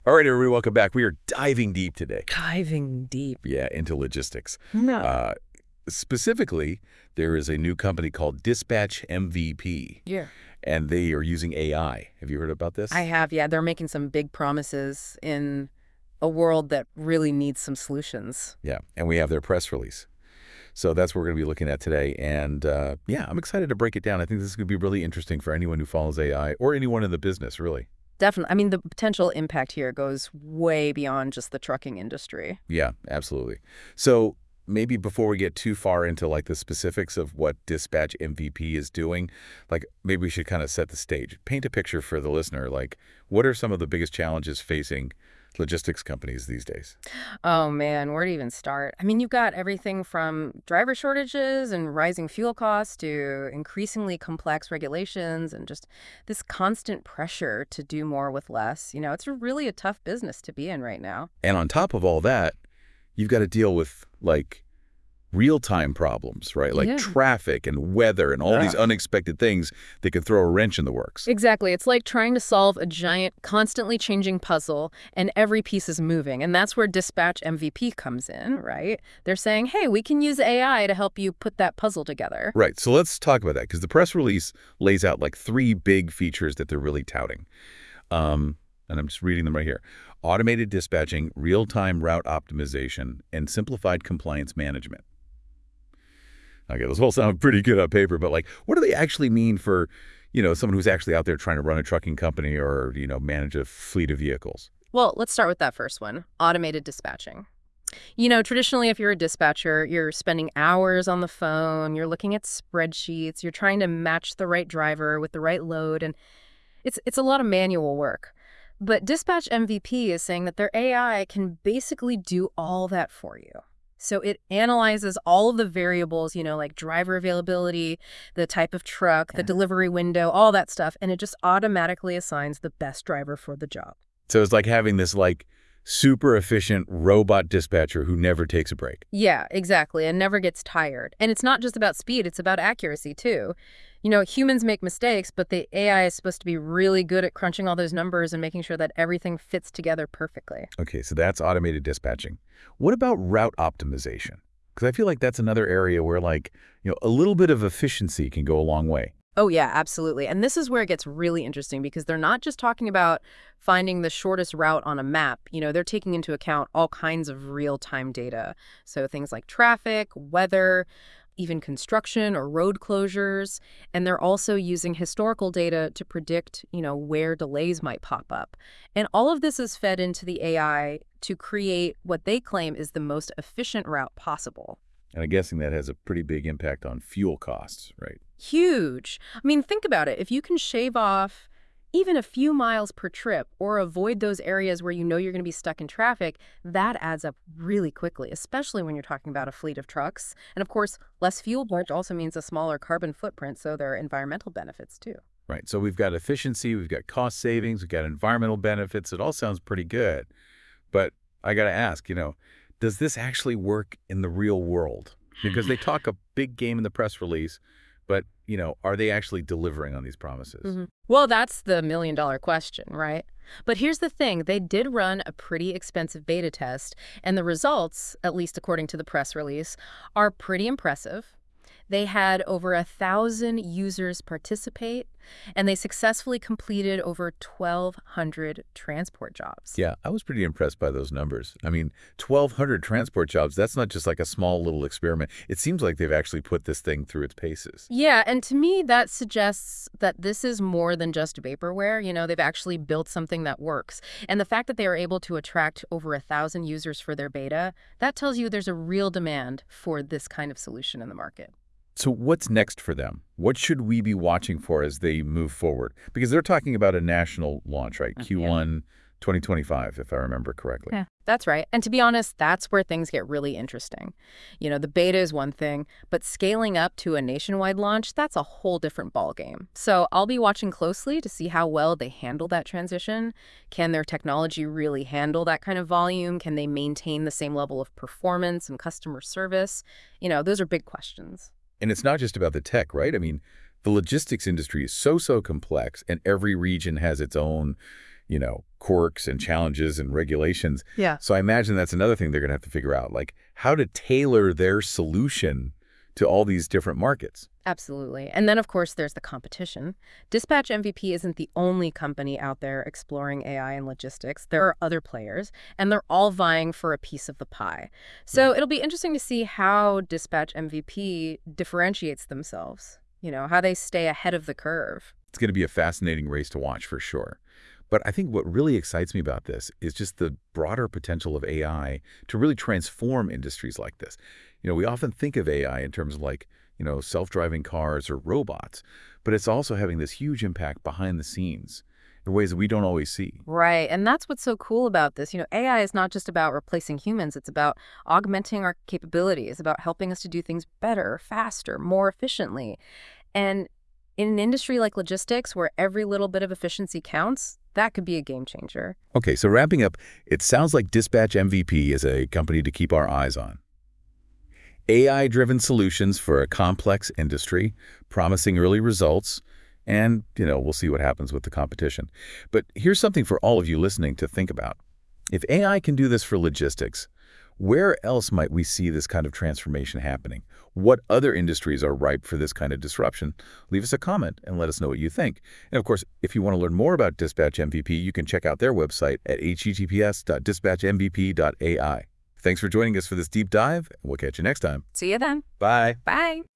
All right, everybody, welcome back. We are diving deep today. Diving deep. Yeah, into logistics. No. Specifically, there is a new company called Dispatch MVP, Yeah. and they are using AI. Have you heard about this? I have, yeah. They're making some big promises in a world that really needs some solutions. Yeah, and we have their press release. So that's what we're going to be looking at today. And yeah, I'm excited to break it down. I think this is going to be really interesting for anyone who follows AI or anyone in the business, really. Definitely. I mean, the potential impact here goes way beyond just the trucking industry. Yeah, absolutely. So maybe before we get too far into like the specifics of what Dispatch MVP is doing, like maybe we should kind of set the stage, paint a picture for the listener. Like, what are some of the biggest challenges facing logistics companies these days? Oh man, where to even start? I mean, you've got everything from driver shortages and rising fuel costs to increasingly complex regulations and just this constant pressure to do more with less. It's really a tough business to be in right now. And on top of all that, you've got to deal with like real-time problems, right? Like Yeah. traffic and weather and all these unexpected things that could throw a wrench in the works. Exactly. It's like trying to solve a giant, constantly changing puzzle, and every piece is moving. And that's where Dispatch MVP comes in, right? They're saying, hey, we can use AI to help you put that puzzle together. Right. So let's talk about that because the press release lays out like three big features that they're really touting. And I'm just reading them right here. Automated dispatching, real-time route optimization, and simplified compliance management. Okay, those all sound pretty good on paper, but like, what do they actually mean for, someone who's actually out there trying to run a trucking company or, manage a fleet of vehicles? Well, let's start with that first one, automated dispatching. Traditionally, if you're a dispatcher, you're spending hours on the phone, you're looking at spreadsheets, you're trying to match the right driver with the right load, and it's a lot of manual work. But Dispatch MVP is saying that their AI can basically do all that for you. So it analyzes all of the variables, like driver availability, the type of truck, the delivery window, all that stuff, and it just automatically assigns the best driver for the job. So it's like having this like super efficient robot dispatcher who never takes a break. Yeah, exactly, and never gets tired. And it's not just about speed, it's about accuracy, too. Humans make mistakes, but the AI is supposed to be really good at crunching all those numbers and making sure that everything fits together perfectly. Okay, so that's automated dispatching. What about route optimization? Because I feel like that's another area where like, a little bit of efficiency can go a long way. Oh, yeah, absolutely. And this is where it gets really interesting because they're not just talking about finding the shortest route on a map. They're taking into account all kinds of real-time data. So things like traffic, weather, even construction or road closures. And they're also using historical data to predict, where delays might pop up. And all of this is fed into the AI to create what they claim is the most efficient route possible. And I'm guessing that has a pretty big impact on fuel costs, right? Huge. I mean, think about it. If you can shave off even a few miles per trip or avoid those areas where you're going to be stuck in traffic, that adds up really quickly, especially when you're talking about a fleet of trucks. And of course, less fuel burn also means a smaller carbon footprint, so there are environmental benefits too. Right. So we've got efficiency, we've got cost savings, we've got environmental benefits. It all sounds pretty good. But I got to ask, does this actually work in the real world? Because they talk a big game in the press release, but, are they actually delivering on these promises? Well, that's the million-dollar question, right? But here's the thing. They did run a pretty expensive beta test, and the results, at least according to the press release, are pretty impressive. They had over 1,000 users participate, and they successfully completed over 1,200 transport jobs. Yeah, I was pretty impressed by those numbers. I mean, 1,200 transport jobs, that's not just like a small little experiment. It seems like they've actually put this thing through its paces. Yeah, and to me, that suggests that this is more than just vaporware. They've actually built something that works. And the fact that they are able to attract over 1,000 users for their beta, that tells you there's a real demand for this kind of solution in the market. So what's next for them? What should we be watching for as they move forward? Because they're talking about a national launch, right? Q1 2025, if I remember correctly. Yeah, that's right. And to be honest, that's where things get really interesting. The beta is one thing, but scaling up to a nationwide launch, that's a whole different ballgame. So I'll be watching closely to see how well they handle that transition. Can their technology really handle that kind of volume? Can they maintain the same level of performance and customer service? Those are big questions. And it's not just about the tech, right? I mean, the logistics industry is so complex, and every region has its own, quirks and challenges and regulations. Yeah. So I imagine that's another thing they're going to have to figure out, like how to tailor their solution to all these different markets. Absolutely. And then, of course, there's the competition. Dispatch MVP isn't the only company out there exploring AI and logistics. There are other players, and they're all vying for a piece of the pie. So it'll be interesting to see how Dispatch MVP differentiates themselves, how they stay ahead of the curve. It's going to be a fascinating race to watch for sure. But I think what really excites me about this is just the broader potential of AI to really transform industries like this. We often think of AI in terms of like, self-driving cars or robots, but it's also having this huge impact behind the scenes in ways that we don't always see. Right. And that's what's so cool about this. AI is not just about replacing humans. It's about augmenting our capabilities, about helping us to do things better, faster, more efficiently. And in an industry like logistics, where every little bit of efficiency counts, that could be a game changer. Okay, so wrapping up, it sounds like Dispatch MVP is a company to keep our eyes on. AI-driven solutions for a complex industry, promising early results, and, we'll see what happens with the competition. But here's something for all of you listening to think about. If AI can do this for logistics, where else might we see this kind of transformation happening? What other industries are ripe for this kind of disruption? Leave us a comment and let us know what you think. And of course, if you want to learn more about Dispatch MVP, you can check out their website at https://dispatchmvp.ai. Thanks for joining us for this deep dive, and we'll catch you next time. See you then. Bye. Bye.